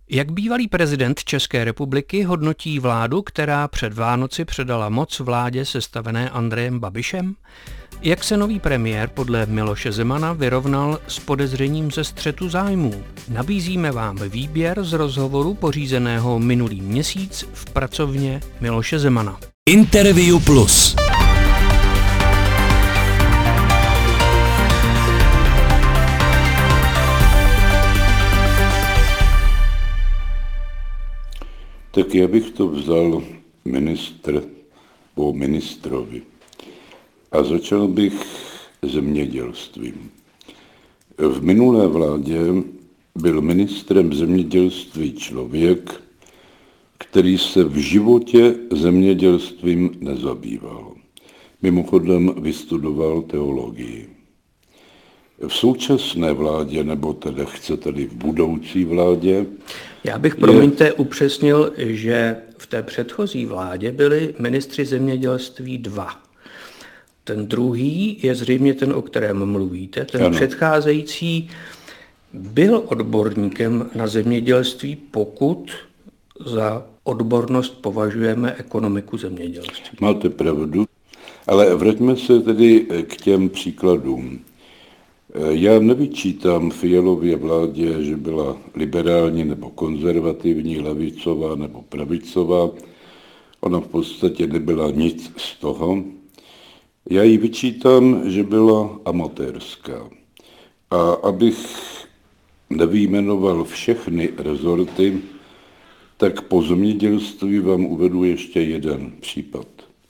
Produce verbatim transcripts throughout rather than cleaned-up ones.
Jak bývalý prezident České republiky hodnotí vládu, která před Vánoci předala moc vládě sestavené Andrejem Babišem? Jak se nový premiér podle Miloše Zemana vyrovnal s podezřením ze střetu zájmů? Nabízíme vám výběr z rozhovoru pořízeného minulý měsíc v pracovně Miloše Zemana. Interview Plus. Tak já bych to vzal ministr po ministrovi a začal bych zemědělstvím. V minulé vládě byl ministrem zemědělství člověk, který se v životě zemědělstvím nezabýval. Mimochodem vystudoval teologii. V současné vládě, nebo tedy chcete-li v budoucí vládě, Já bych, promiňte, je... upřesnil, že v té předchozí vládě byli ministři zemědělství dva. Ten druhý je zřejmě ten, o kterém mluvíte. Ten ano. Předcházející byl odborníkem na zemědělství, pokud za odbornost považujeme ekonomiku zemědělství. Máte pravdu, ale vraťme se tedy k těm příkladům. Já nevyčítám Fialově vládě, že byla liberální nebo konzervativní, levicová nebo pravicová. Ona v podstatě nebyla nic z toho. Já jí vyčítám, že byla amatérská. A abych nevyjmenoval všechny rezorty, tak po zemědělství vám uvedu ještě jeden případ.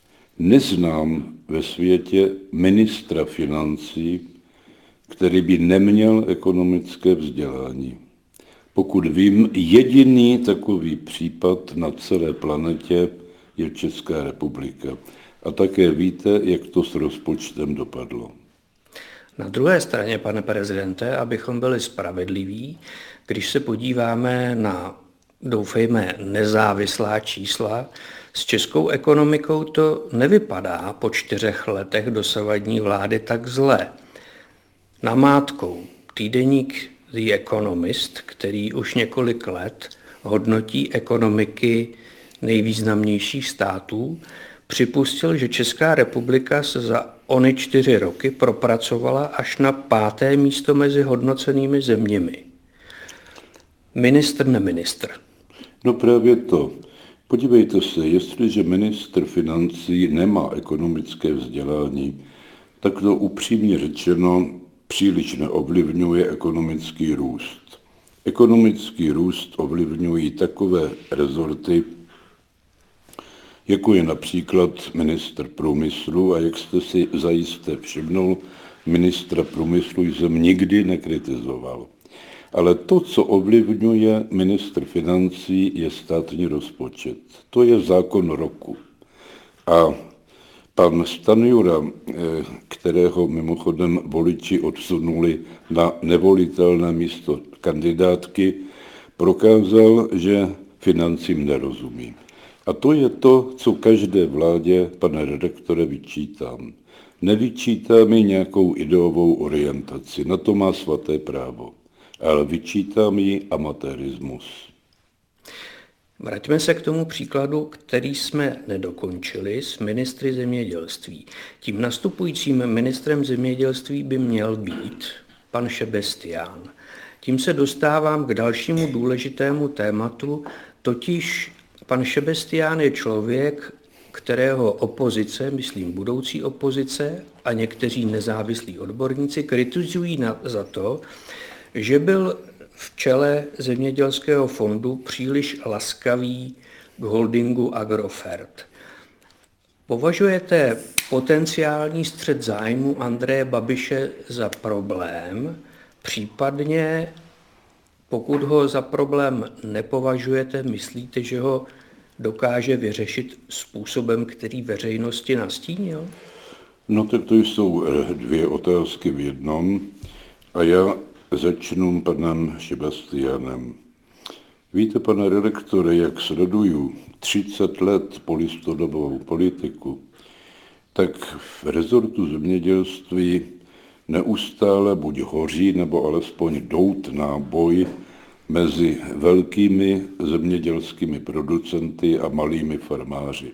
Neznám ve světě ministra financí, který by neměl ekonomické vzdělání. Pokud vím, jediný takový případ na celé planetě je Česká republika. A také víte, jak to s rozpočtem dopadlo. Na druhé straně, pane prezidente, abychom byli spravedliví, když se podíváme na, doufejme, nezávislá čísla, s českou ekonomikou to nevypadá po čtyřech letech dosavadní vlády tak zle. Namátkou týdeník The Economist, který už několik let hodnotí ekonomiky nejvýznamnějších států, připustil, že Česká republika se za ony čtyři roky propracovala až na páté místo mezi hodnocenými zeměmi. Ministr neministr. No právě to. Podívejte se, jestliže ministr financí nemá ekonomické vzdělání, tak to upřímně řečeno příliš neovlivňuje ekonomický růst. Ekonomický růst ovlivňují takové rezorty, jako je například ministr průmyslu, a jak jste si zajisté všimnul, ministra průmyslu jsem nikdy nekritizoval. Ale to, co ovlivňuje ministr financí, je státní rozpočet. To je zákon roku. A pan Stanjura, kterého mimochodem voliči odsunuli na nevolitelné místo kandidátky, prokázal, že financím nerozumí. A to je to, co každé vládě, pane redaktore, vyčítám. Nevyčítám jí nějakou ideovou orientaci, na to má svaté právo, ale vyčítám jí amatérismus. Vraťme se k tomu příkladu, který jsme nedokončili s ministry zemědělství. Tím nastupujícím ministrem zemědělství by měl být pan Šebestián. Tím se dostávám k dalšímu důležitému tématu, totiž pan Šebestián je člověk, kterého opozice, myslím budoucí opozice a někteří nezávislí odborníci kritizují na, za to, že byl v čele zemědělského fondu příliš laskavý k holdingu Agrofert. Považujete potenciální střet zájmu Andreje Babiše za problém, případně pokud ho za problém nepovažujete, myslíte, že ho dokáže vyřešit způsobem, který veřejnosti nastínil? No tak to jsou dvě otázky v jednom a já začnu panem Šebastiánem. Víte, pane redaktore, jak sleduju třicet let polistopadovou politiku, tak v rezortu zemědělství neustále buď hoří, nebo alespoň doutná boj mezi velkými zemědělskými producenty a malými farmáři.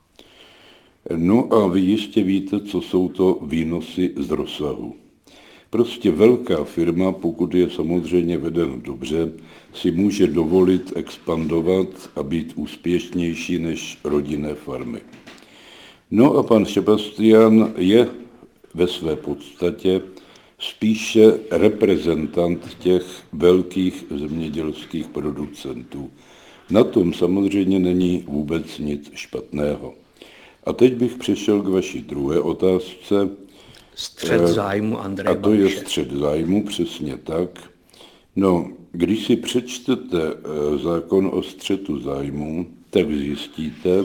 No a vy jistě víte, co jsou to výnosy z rozsahu. Prostě velká firma, pokud je samozřejmě veden dobře, si může dovolit expandovat a být úspěšnější než rodinné farmy. No a pan Sebastian je ve své podstatě spíše reprezentant těch velkých zemědělských producentů. Na tom samozřejmě není vůbec nic špatného. A teď bych přešel k vaší druhé otázce. Střet zájmu Andreje A to je Babiše. střet zájmu, přesně tak. No, když si přečtete zákon o střetu zájmu, tak zjistíte,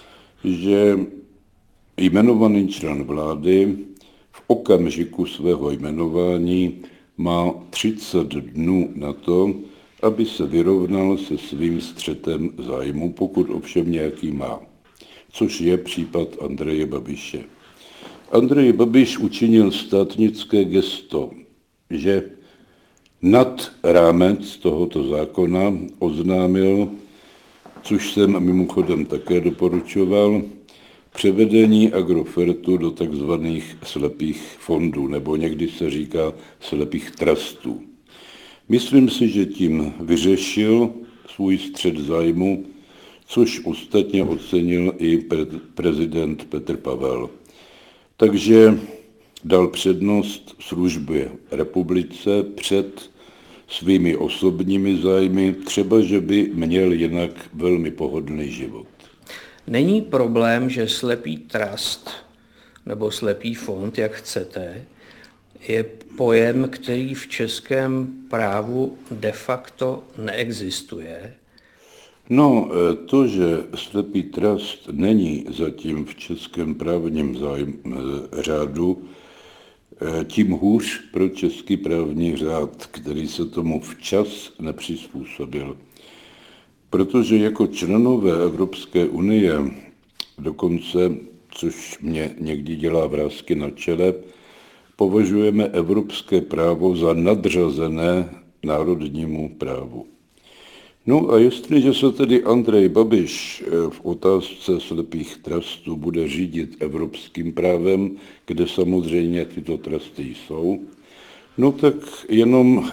že jmenovaný člen vlády v okamžiku svého jmenování má třicet dnů na to, aby se vyrovnal se svým střetem zájmu, pokud ovšem nějaký má, což je případ Andreje Babiše. Andrej Babiš učinil státnické gesto, že nad rámec tohoto zákona oznámil, což jsem mimochodem také doporučoval, převedení Agrofertu do takzvaných slepých fondů, nebo někdy se říká slepých trustů. Myslím si, že tím vyřešil svůj střet zájmu, což ostatně ocenil i pre- prezident Petr Pavel. Takže dal přednost službě republice před svými osobními zájmy, třeba že by měl jinak velmi pohodlný život. Není problém, že slepý trust nebo slepý fond, jak chcete, je pojem, který v českém právu de facto neexistuje? No, to, že slepý trust není zatím v českém právním zájmu, řádu, tím hůř pro český právní řád, který se tomu včas nepřizpůsobil. Protože jako členové Evropské unie, dokonce, což mě někdy dělá vrásky na čele, považujeme evropské právo za nadřazené národnímu právu. No a jestliže se tedy Andrej Babiš v otázce slepých trustů bude řídit evropským právem, kde samozřejmě tyto trusty jsou, no tak jenom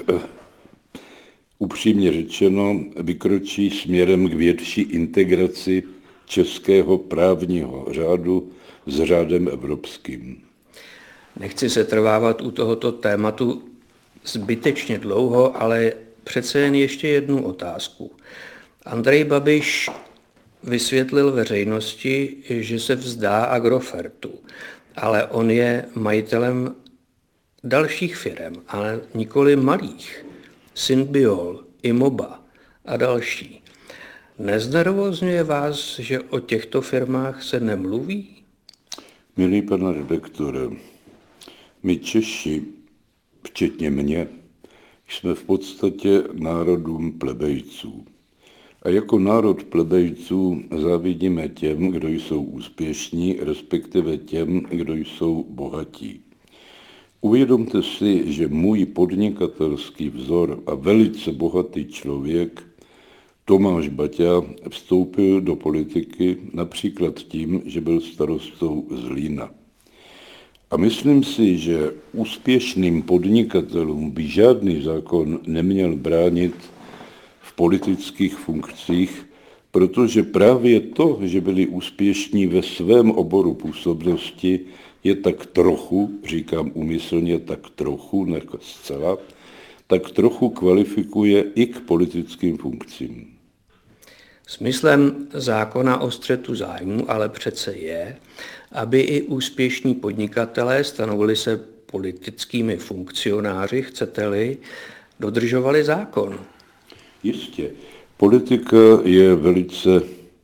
upřímně řečeno vykročí směrem k větší integraci českého právního řádu s řádem evropským. Nechci se trvávat u tohoto tématu zbytečně dlouho, ale přece jen ještě jednu otázku. Andrej Babiš vysvětlil veřejnosti, že se vzdá Agrofertu, ale on je majitelem dalších firem, ale nikoli malých. Synbiol, Imoba a další. Neznervozňuje vás, že o těchto firmách se nemluví? Milý pane redaktore, my Češi, včetně mě, jsme v podstatě národům plebejců. A jako národ plebejců závidíme těm, kdo jsou úspěšní, respektive těm, kdo jsou bohatí. Uvědomte si, že můj podnikatelský vzor a velice bohatý člověk Tomáš Baťa vstoupil do politiky například tím, že byl starostou Zlína. A myslím si, že úspěšným podnikatelům by žádný zákon neměl bránit v politických funkcích, protože právě to, že byli úspěšní ve svém oboru působnosti, je tak trochu, říkám úmyslně tak trochu, ne zcela, tak trochu kvalifikuje i k politickým funkcím. Smyslem zákona o střetu zájmu ale přece je, aby i úspěšní podnikatelé stanovili se politickými funkcionáři, chcete-li, dodržovali zákon. Jistě. Politika je velice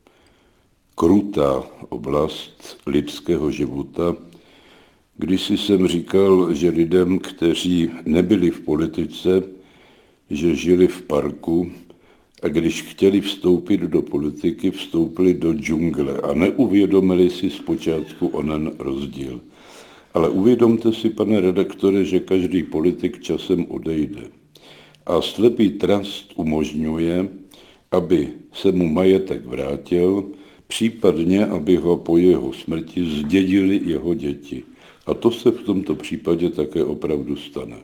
krutá oblast lidského života. Kdysi jsem říkal, že lidem, kteří nebyli v politice, že žili v parku, a když chtěli vstoupit do politiky, vstoupili do džungle a neuvědomili si zpočátku onen rozdíl. Ale uvědomte si, pane redaktore, že každý politik časem odejde. a slepý trust umožňuje, aby se mu majetek vrátil, případně aby ho po jeho smrti zdědili jeho děti. A to se v tomto případě také opravdu stane.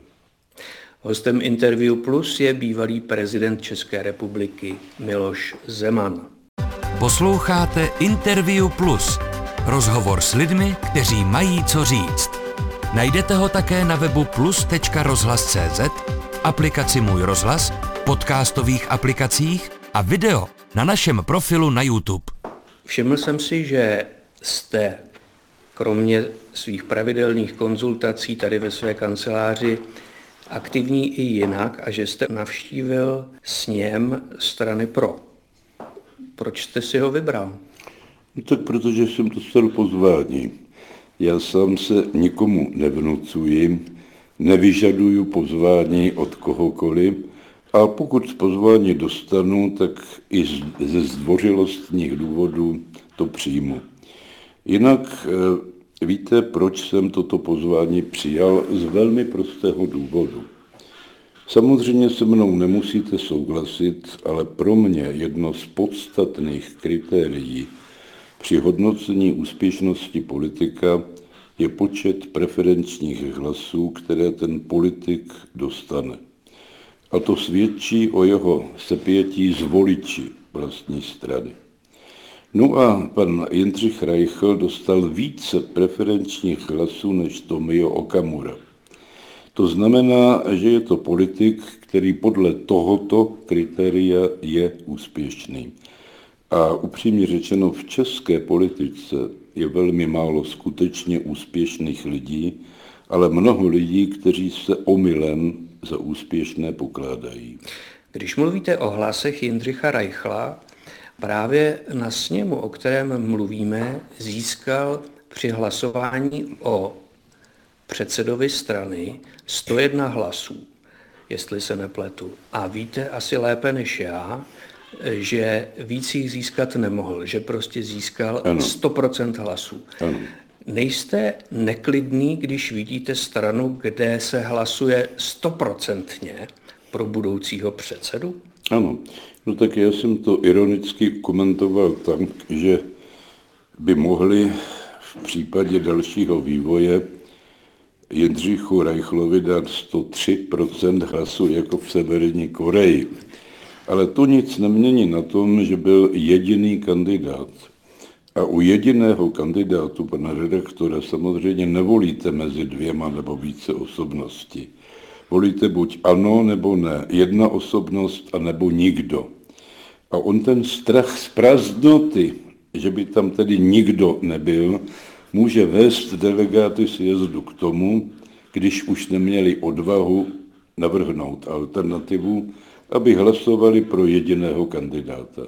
Hostem Interview Plus je bývalý prezident České republiky Miloš Zeman. Posloucháte Interview Plus. Rozhovor s lidmi, kteří mají co říct. Najdete ho také na webu plus tečka rozhlas tečka cé zet, aplikaci Můj rozhlas, podcastových aplikacích a video na našem profilu na YouTube. Všiml jsem si, že jste kromě svých pravidelných konzultací tady ve své kanceláři aktivní i jinak a že jste navštívil sněm strany Pro. Proč jste si ho vybral? No tak protože jsem dostal pozvání. Já sám se nikomu nevnucuji, nevyžaduju pozvání od kohokoliv a pokud pozvání dostanu, tak i ze zdvořilostních důvodů to přijmu. Jinak víte, proč jsem toto pozvání přijal? Z velmi prostého důvodu. Samozřejmě se mnou nemusíte souhlasit, ale pro mě jedno z podstatných kritérií při hodnocení úspěšnosti politika je počet preferenčních hlasů, které ten politik dostane. A to svědčí o jeho sepětí z voliči vlastní strany. No a pan Jindřich Reichl dostal více preferenčních hlasů než Tomio Okamura. To znamená, že je to politik, který podle tohoto kritéria je úspěšný. A upřímně řečeno, v české politice je velmi málo skutečně úspěšných lidí, ale mnoho lidí, kteří se omylem za úspěšné pokládají. Když mluvíte o hlasech Jindřicha Reichla, právě na sněmu, o kterém mluvíme, získal při hlasování o předsedovi strany sto jedna hlasů, jestli se nepletu. A víte asi lépe než já, že víc jich získat nemohl, že prostě získal ano. sto procent hlasů. Ano. Nejste neklidný, když vidíte stranu, kde se hlasuje stoprocentně pro budoucího předsedu? Ano, no tak já jsem to ironicky komentoval tak, že by mohli v případě dalšího vývoje Jindřichu Reichlovi dát sto tři procenta hlasů jako v Severní Koreji. Ale to nic nemění na tom, že byl jediný kandidát. A u jediného kandidátu, pana redaktora, samozřejmě nevolíte mezi dvěma nebo více osobností. Volíte buď ano nebo ne, jedna osobnost a nebo nikdo. A on ten strach z prázdnoty, že by tam tedy nikdo nebyl, může vést delegáty sjezdu k tomu, když už neměli odvahu navrhnout alternativu, aby hlasovali pro jediného kandidáta.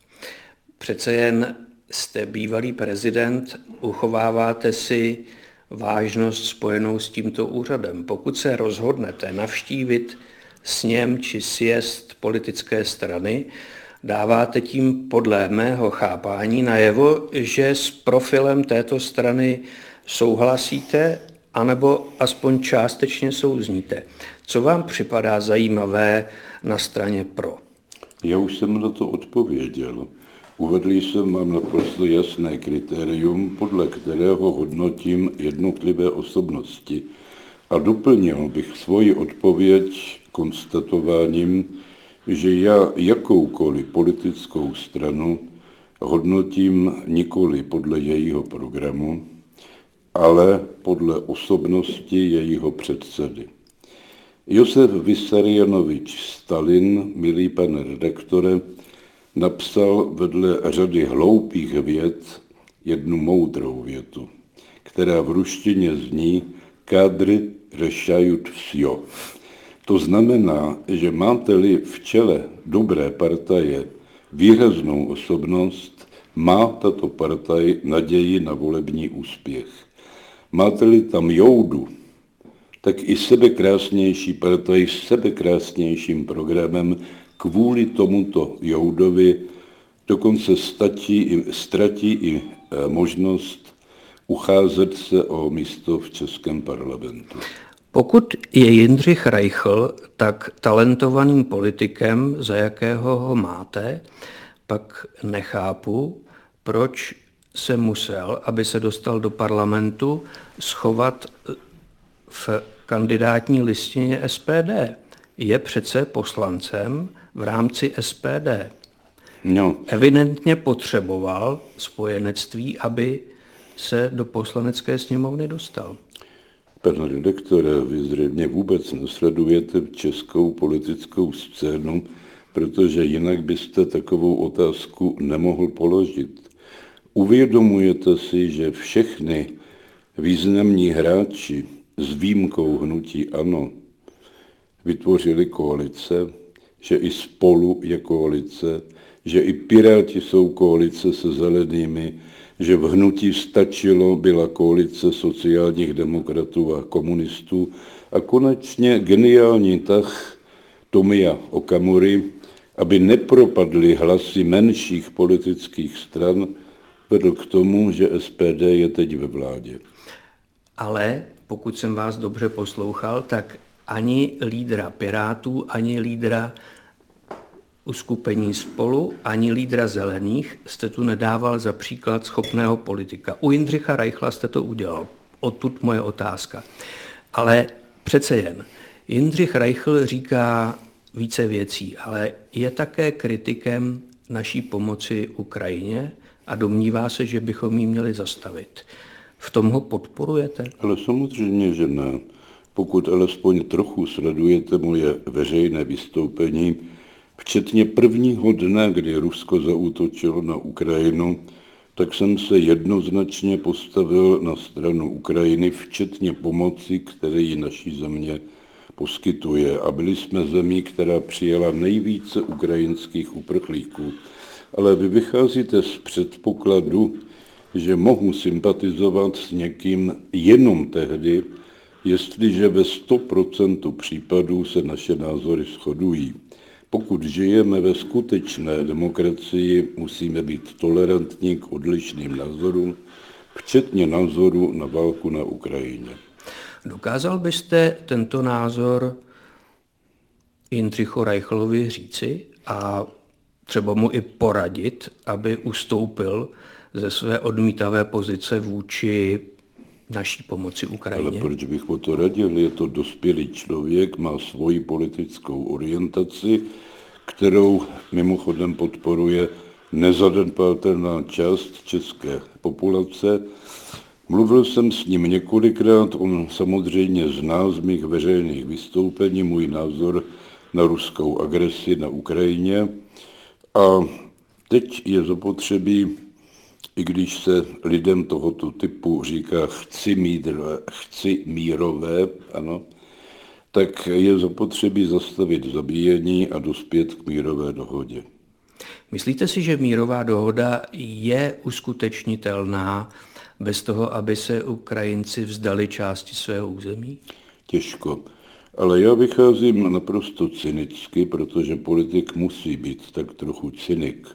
Přece jen jste bývalý prezident, uchováváte si vážnost spojenou s tímto úřadem. Pokud se rozhodnete navštívit sněm či sjezd politické strany, dáváte tím podle mého chápání najevo, že s profilem této strany souhlasíte, anebo aspoň částečně souzníte. Co vám připadá zajímavé na straně Pro? Já už jsem na to odpověděl. Uvedl jsem vám naprosto jasné kritérium, podle kterého hodnotím jednotlivé osobnosti. A doplnil bych svoji odpověď konstatováním, že já jakoukoliv politickou stranu hodnotím nikoli podle jejího programu, ale podle osobnosti jejího předsedy. Josef Vissarionovič Stalin, milý pane redaktore, napsal vedle řady hloupých vět jednu moudrou větu, která v ruštině zní "Kádry řešajut vsjo". To znamená, že máte-li v čele dobré partaje výraznou osobnost, má tato partaj naději na volební úspěch. Máte-li tam joudu, tak i sebekrásnější partaj s sebekrásnějším programem kvůli tomuto joudovi dokonce statí, ztratí i možnost ucházet se o místo v českém parlamentu. Pokud je Jindřich Reichl tak talentovaným politikem, za jakého ho máte, pak nechápu, proč se musel, aby se dostal do parlamentu, schovat v kandidátní listině S P D. Je přece poslancem v rámci S P D. No. Evidentně potřeboval spojenectví, aby se do poslanecké sněmovny dostal. Pane redaktore, vy zřejmě vůbec nesledujete českou politickou scénu, protože jinak byste takovou otázku nemohl položit. Uvědomujete si, že všechny významní hráči s výjimkou hnutí ANO vytvořili koalice, že i Spolu je koalice, že i Piráti jsou koalice se zelenými, že v hnutí Stačilo byla koalice sociálních demokratů a komunistů a konečně geniální tah Tomia Okamury, aby nepropadly hlasy menších politických stran, vedl k tomu, že S P D je teď ve vládě. Ale pokud jsem vás dobře poslouchal, tak ani lídra Pirátů, ani lídra uskupení Spolu, ani lídra Zelených jste tu nedával za příklad schopného politika. U Jindřicha Reichla jste to udělal. Odtud moje otázka. Ale přece jen. Jindřich Reichl říká více věcí, ale je také kritikem naší pomoci Ukrajině a domnívá se, že bychom ji měli zastavit. V tom ho podporujete? Ale samozřejmě, že ne. Pokud alespoň trochu sledujete moje veřejné vystoupení, včetně prvního dne, kdy Rusko zaútočilo na Ukrajinu, tak jsem se jednoznačně postavil na stranu Ukrajiny, včetně pomoci, které ji naší země poskytuje. A byli jsme zemí, která přijala nejvíce ukrajinských uprchlíků. Ale vy vycházíte z předpokladu, že mohu sympatizovat s někým jenom tehdy, jestliže ve sto procent případů se naše názory shodují. Pokud žijeme ve skutečné demokracii, musíme být tolerantní k odlišným názorům, včetně názoru na válku na Ukrajině. Dokázal byste tento názor Jindřichu Reichlovi říci a třeba mu i poradit, aby ustoupil ze své odmítavé pozice vůči naší pomoci Ukrajině? Ale proč bych o to radil? Je to dospělý člověk, má svoji politickou orientaci, kterou mimochodem podporuje nezanedbatelná část české populace. Mluvil jsem s ním několikrát, on samozřejmě zná z mých veřejných vystoupení můj názor na ruskou agresi na Ukrajině. A teď je zapotřebí, i když se lidem tohoto typu říká chci, mídrové, chci mírové, ano, tak je zapotřebí zastavit zabíjení a dospět k mírové dohodě. Myslíte si, že mírová dohoda je uskutečnitelná bez toho, aby se Ukrajinci vzdali části svého území? Těžko. Ale já vycházím naprosto cynicky, protože politik musí být tak trochu cynik.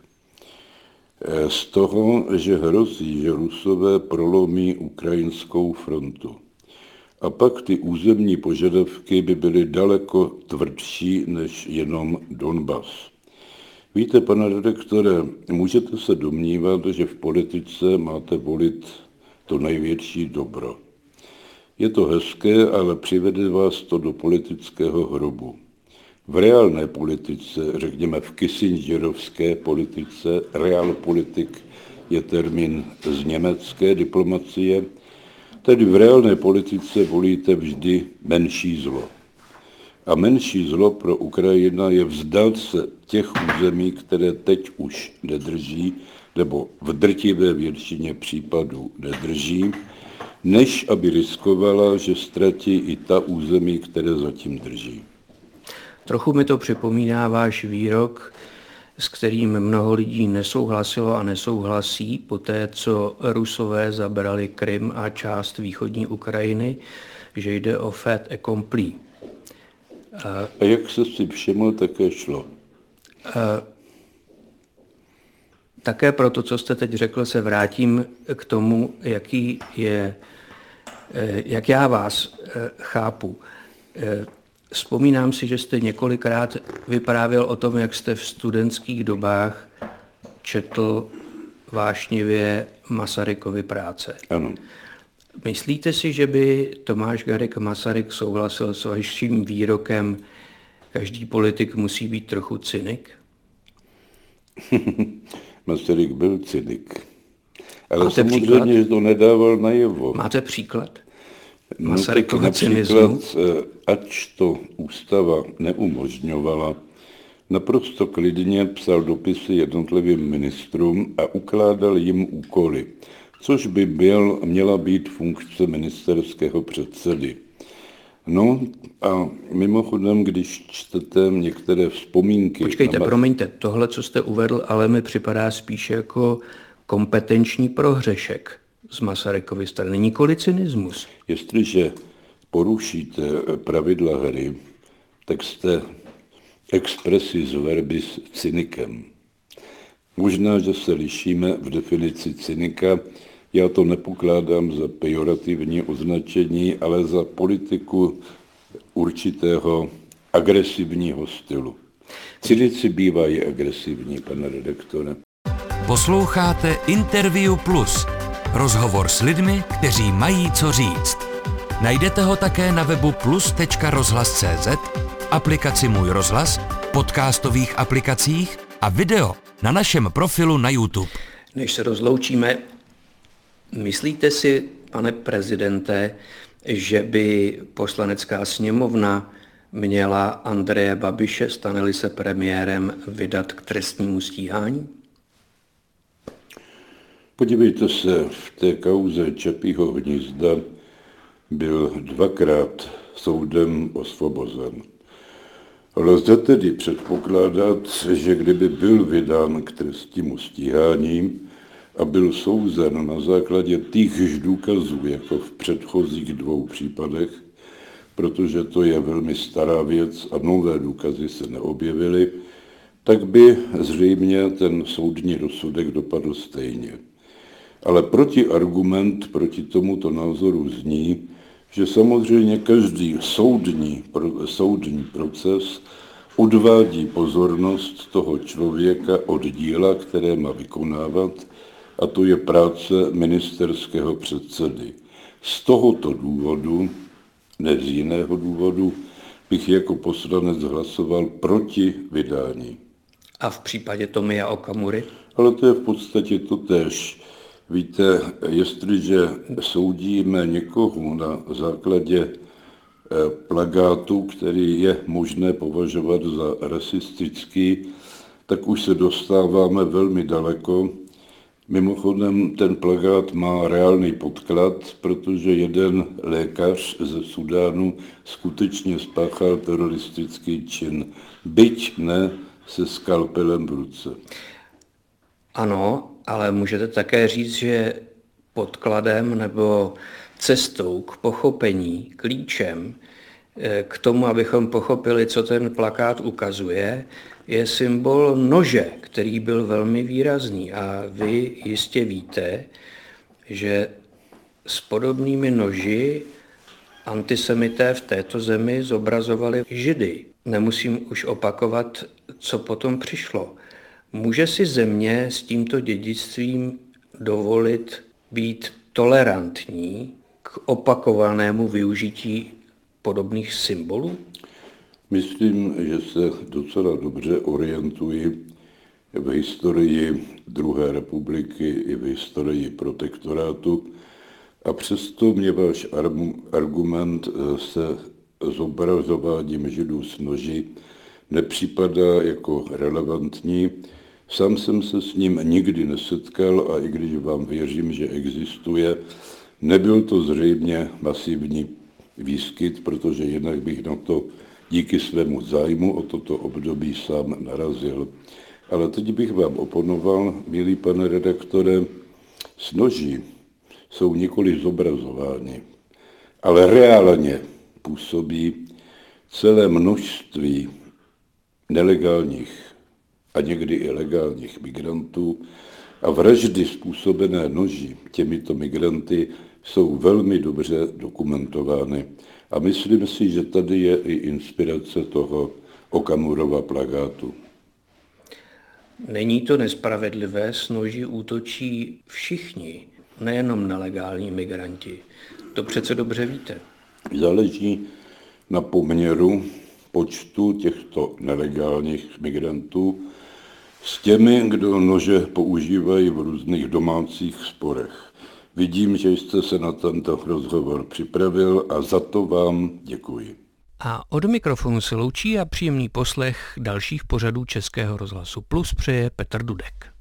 Z toho, že hrozí, že Rusové prolomí ukrajinskou frontu. A pak ty územní požadavky by byly daleko tvrdší než jenom Donbas. Víte, pane redaktore, můžete se domnívat, že v politice máte volit to největší dobro. Je to hezké, ale přivede vás to do politického hrobu. V reálné politice, řekněme v kissingerovské politice, realpolitik je termín z německé diplomacie, tedy v reálné politice volíte vždy menší zlo. A menší zlo pro Ukrajina je vzdát se těch území, které teď už nedrží, nebo v drtivé většině případů nedrží, než aby riskovala, že ztratí i ta území, které zatím drží. Trochu mi to připomíná váš výrok, s kterým mnoho lidí nesouhlasilo a nesouhlasí po té, co Rusové zabrali Krym a část východní Ukrajiny, že jde o fait accompli. A, a jak se si všiml, také šlo. A, také proto, co jste teď řekl, se vrátím k tomu, jaký je, jak já vás chápu. Vzpomínám si, že jste několikrát vyprávěl o tom, jak jste v studentských dobách četl vášnivě Masarykovy práce. Ano. Myslíte si, že by Tomáš Garrigue Masaryk souhlasil s vaším výrokem, každý politik musí být trochu cynik? Masaryk byl cynik. Ale Máte samozřejmě, příklad? že to nedával najevo. Máte příklad? Masarykova no, cynismu? Ač to ústava neumožňovala, naprosto klidně psal dopisy jednotlivým ministrům a ukládal jim úkoly, což by byl, měla být funkce ministerského předsedy. No a mimochodem, když čtete některé vzpomínky... Počkejte, na... promiňte, tohle, co jste uvedl, ale mi připadá spíše jako kompetenční prohřešek z Masarykovy strany, nikoli cynismus. Jestliže porušíte pravidla hry, tak jste expressis verbis cynikem. Možná, že se lišíme v definici cynika, já to nepokládám za pejorativní označení, ale za politiku určitého agresivního stylu. Cynici bývají agresivní, pane redaktore. Posloucháte Interview Plus. Rozhovor s lidmi, kteří mají co říct. Najdete ho také na webu plus tečka rozhlas tečka cé zet, aplikaci Můj rozhlas, podcastových aplikacích a video na našem profilu na YouTube. Než se rozloučíme, myslíte si, pane prezidente, že by Poslanecká sněmovna měla Andreje Babiše, stane-li se premiérem, vydat k trestnímu stíhání? Podívejte se, v té kauze Čapího hnízda byl dvakrát soudem osvobozen. Lze tedy předpokládat, že kdyby byl vydán k trestnímu stíhání a byl souzen na základě týchž důkazů jako v předchozích dvou případech, protože to je velmi stará věc a nové důkazy se neobjevily, tak by zřejmě ten soudní rozsudek dopadl stejně. Ale protiargument proti tomuto názoru zní, že samozřejmě každý soudní, soudní proces odvádí pozornost toho člověka od díla, které má vykonávat, a to je práce ministerského předsedy. Z tohoto důvodu, ne z jiného důvodu, bych jako poslanec hlasoval proti vydání. A v případě Tomia Okamury? Ale to je v podstatě totéž. Víte, jestliže soudíme někoho na základě plakátu, který je možné považovat za rasistický, tak už se dostáváme velmi daleko. Mimochodem, ten plakát má reálný podklad, protože jeden lékař ze Sudánu skutečně spáchal teroristický čin, byť ne se skalpelem v ruce. Ano, ale můžete také říct, že podkladem nebo cestou k pochopení, klíčem k tomu, abychom pochopili, co ten plakát ukazuje, je symbol nože, který byl velmi výrazný. A vy jistě víte, že s podobnými noži antisemité v této zemi zobrazovali Židy. Nemusím už opakovat, co potom přišlo. Může si země s tímto dědictvím dovolit být tolerantní k opakovanému využití podobných symbolů? Myslím, že se docela dobře orientuji v historii druhé republiky i v historii protektorátu a přesto mě váš argument se zobrazováním Židů s noži nepřipadá jako relevantní. Sám jsem se s ním nikdy nesetkal a i když vám věřím, že existuje, nebyl to zřejmě masivní výskyt, protože jinak bych na to díky svému zájmu o toto období sám narazil. Ale teď bych vám oponoval, milý pane redaktore, s noží jsou nikoli zobrazováni, ale reálně působí celé množství nelegálních a někdy i legálních migrantů a vraždy způsobené noži těmito migranty jsou velmi dobře dokumentovány. A myslím si, že tady je i inspirace toho Okamurova plakátu. Není to nespravedlivé, s noži útočí všichni, nejenom nelegální migranti. To přece dobře víte. Záleží na poměru počtu těchto nelegálních migrantů s těmi, kdo nože používají v různých domácích sporech. Vidím, že jste se na tento rozhovor připravil a za to vám děkuji. A od mikrofonu se loučí a příjemný poslech dalších pořadů Českého rozhlasu Plus přeje Petr Dudek.